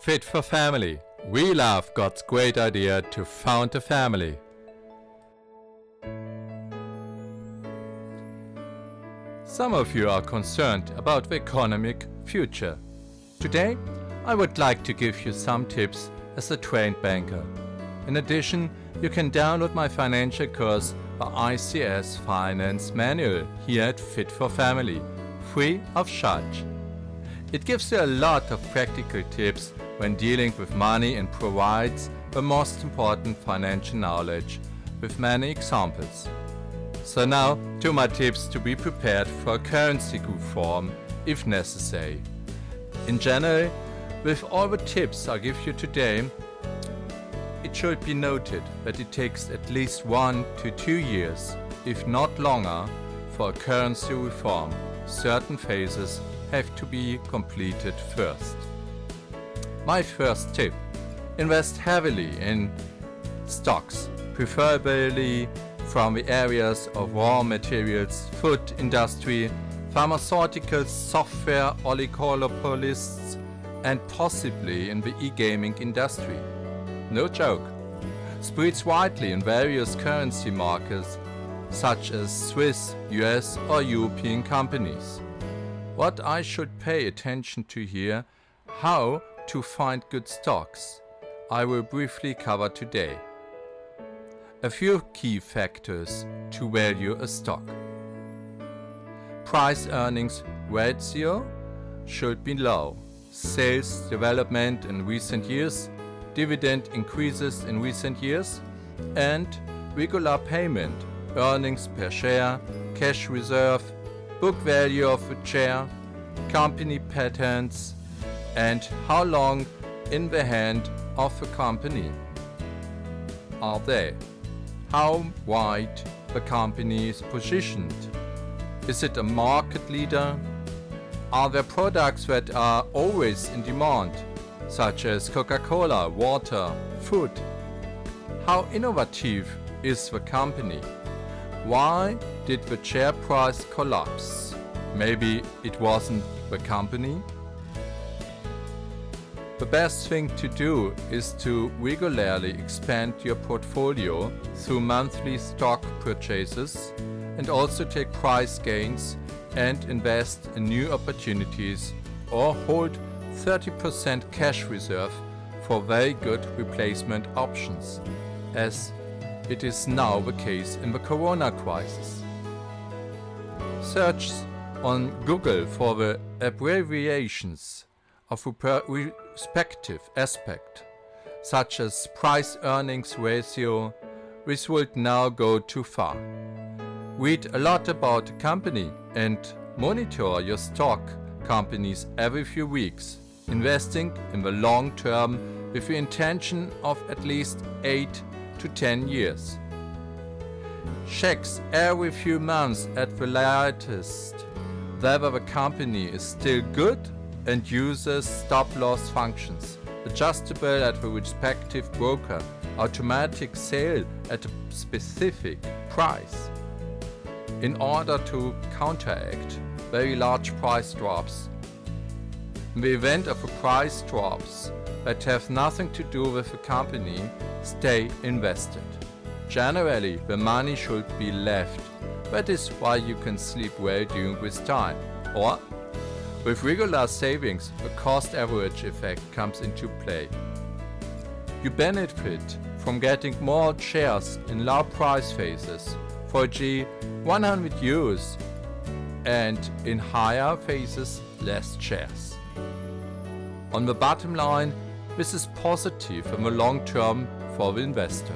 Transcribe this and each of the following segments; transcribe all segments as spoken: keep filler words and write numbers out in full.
Fit for Family. We love God's great idea to found a family. Some of you are concerned about the economic future. Today, I would like to give you some tips as a trained banker. In addition, you can download my financial course, the I C S Finance Manual, here at Fit for Family, free of charge. It gives you a lot of practical tips when dealing with money and provides the most important financial knowledge with many examples. So now to my tips to be prepared for a currency reform if necessary. In general, with all the tips I give you today, it should be noted that it takes at least one to two years, if not longer, for a currency reform. Certain phases have to be completed first. My first tip: invest heavily in stocks, preferably from the areas of raw materials, food industry, pharmaceuticals, software, oligopolists, and possibly in the e-gaming industry. No joke. Spreads widely in various currency markets such as Swiss, U S or European companies. What I should pay attention to here, how to find good stocks, I will briefly cover today. A few key factors to value a stock. Price-earnings ratio should be low. Sales development in recent years, dividend increases in recent years, and regular payment, earnings per share, cash reserve, book value of a share, company patents, and how long in the hand of a company are they? How wide the company is positioned? Is it a market leader? Are there products that are always in demand, such as Coca-Cola, water, food? How innovative is the company? Why did the share price collapse? Maybe it wasn't the company? The best thing to do is to regularly expand your portfolio through monthly stock purchases and also take price gains and invest in new opportunities, or hold thirty percent cash reserve for very good replacement options, as it is now the case in the corona crisis. Search on Google for the abbreviations of a respective aspect, such as price-earnings ratio, which would now go too far. Read a lot about a company and monitor your stock companies every few weeks, investing in the long term with the intention of at least eight to ten years. Checks every few months at the latest whether the company is still good and uses stop-loss functions, adjustable at the respective broker, automatic sale at a specific price. In order to counteract very large price drops. In the event of a price drops that have nothing to do with the company, stay invested. Generally, the money should be left. That is why you can sleep well during this time. Or, with regular savings, the cost average effect comes into play. You benefit from getting more shares in low price phases, for example one hundred euros, and in higher phases less shares. On the bottom line, this is positive in the long term for the investor.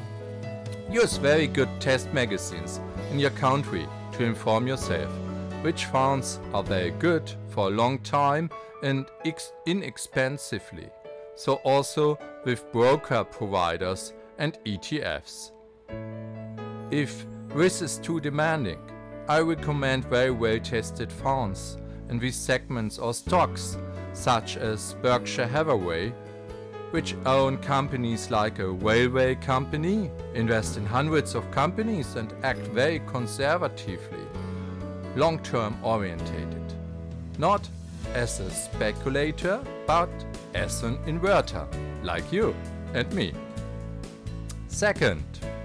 Use very good test magazines in your country to inform yourself which funds are very good for a long time and ex- inexpensively, so also with broker providers and E T Fs. If this is too demanding, I recommend very well tested funds in these segments or stocks, such as Berkshire Hathaway, which own companies like a railway company, invest in hundreds of companies and act very conservatively, long-term orientated. Not as a speculator, but as an inverter, like you and me. Second,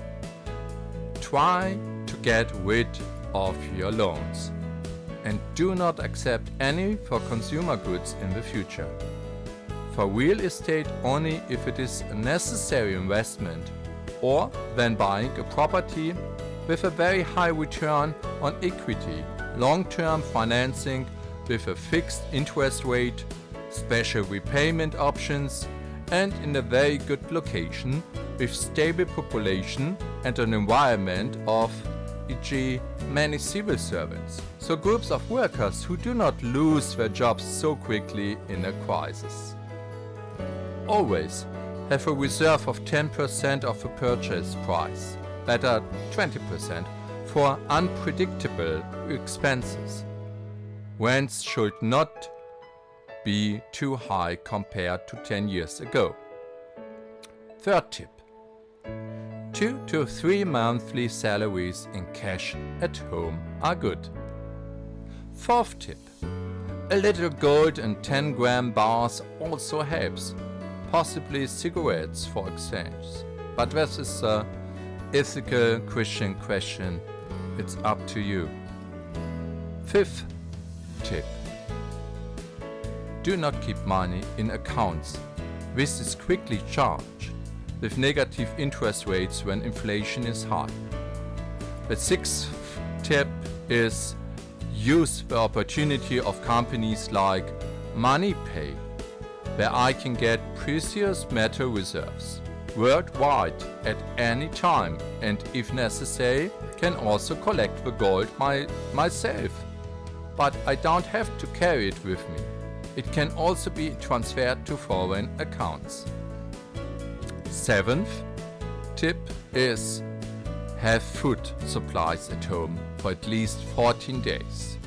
try to get rid of your loans and do not accept any for consumer goods in the future. For real estate only if it is a necessary investment, or when buying a property with a very high return on equity, long-term financing with a fixed interest rate, special repayment options, and in a very good location with stable population and an environment of for example many civil servants, so groups of workers who do not lose their jobs so quickly in a crisis. Always have a reserve of ten percent of the purchase price, better twenty percent, for unpredictable expenses. Rents should not be too high compared to ten years ago. Third tip. Two to three monthly salaries in cash at home are good. Fourth tip. A little gold and ten gram bars also helps. Possibly cigarettes for exchange. But this is an ethical Christian question. It's up to you. Fifth tip. Do not keep money in accounts. This is quickly charged with negative interest rates when inflation is high. The sixth tip is use the opportunity of companies like MoneyPay, where I can get precious metal reserves worldwide at any time, and if necessary can also collect the gold my, myself. But I don't have to carry it with me. It can also be transferred to foreign accounts. Seventh tip is have food supplies at home for at least fourteen days.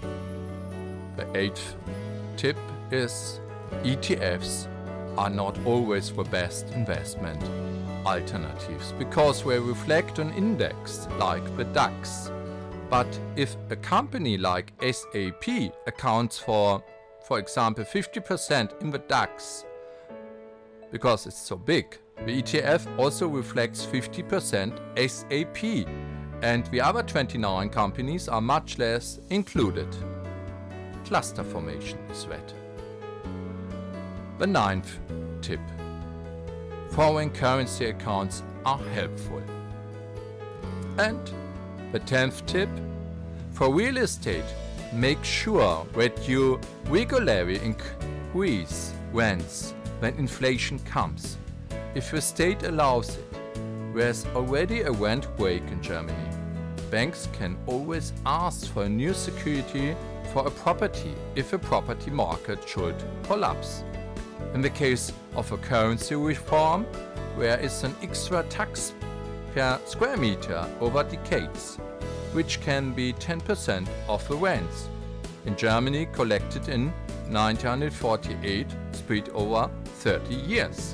The eighth tip is E T Fs are not always the best investment alternatives because they reflect an index like the DAX. But if a company like S A P accounts for, for example, fifty percent in the DAX, because it's so big, the E T F also reflects fifty percent S A P, and the other twenty-nine companies are much less included. Cluster formation is that. The ninth tip. Foreign currency accounts are helpful. And the tenth tip. For real estate, make sure that you regularly increase rents when inflation comes. If the state allows it, there's already a rent break in Germany. Banks can always ask for a new security for a property if a property market should collapse. In the case of a currency reform, there is an extra tax per square meter over decades, which can be ten percent of the rents. In Germany, collected in nineteen forty-eight, spread over thirty years.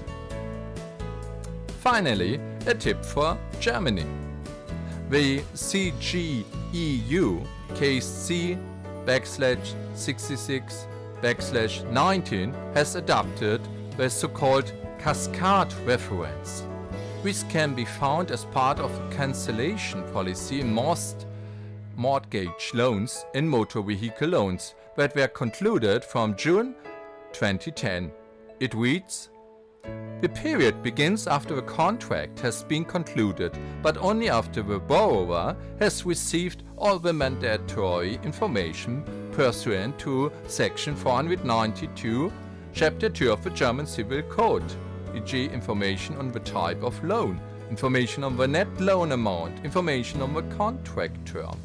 Finally, a tip for Germany. The C G E U case C backslash sixty-six backslash nineteen has adopted the so-called cascade reference. This can be found as part of a cancellation policy in most mortgage loans and motor vehicle loans that were concluded from June twenty ten. It reads: the period begins after the contract has been concluded, but only after the borrower has received all the mandatory information pursuant to Section four hundred ninety-two, Chapter two of the German Civil Code, for example information on the type of loan, information on the net loan amount, information on the contract term.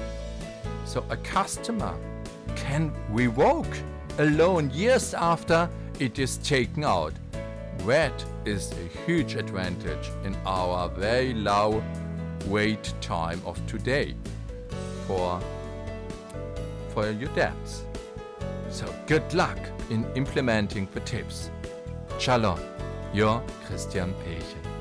So a customer can revoke a loan years after it is taken out. That is a huge advantage in our very low wait time of today for, for your debts. So good luck in implementing the tips. Shalom, your Christian Pechen.